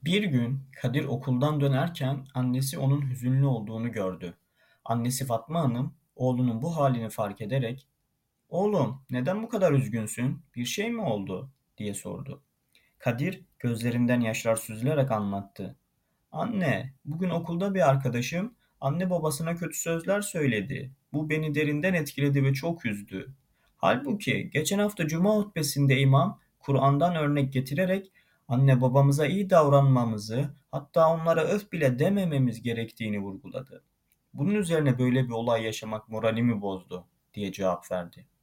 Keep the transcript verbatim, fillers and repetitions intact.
Bir gün Kadir okuldan dönerken annesi onun hüzünlü olduğunu gördü. Annesi Fatma Hanım oğlunun bu halini fark ederek "Oğlum, neden bu kadar üzgünsün? Bir şey mi oldu?" diye sordu. Kadir gözlerinden yaşlar süzülerek anlattı. "Anne, bugün okulda bir arkadaşım anne babasına kötü sözler söyledi. Bu beni derinden etkiledi ve çok üzdü. Halbuki geçen hafta Cuma hutbesinde imam Kur'an'dan örnek getirerek anne babamıza iyi davranmamızı, hatta onlara öf bile demememiz gerektiğini vurguladı. Bunun üzerine böyle bir olay yaşamak moralimi bozdu," diye cevap verdi.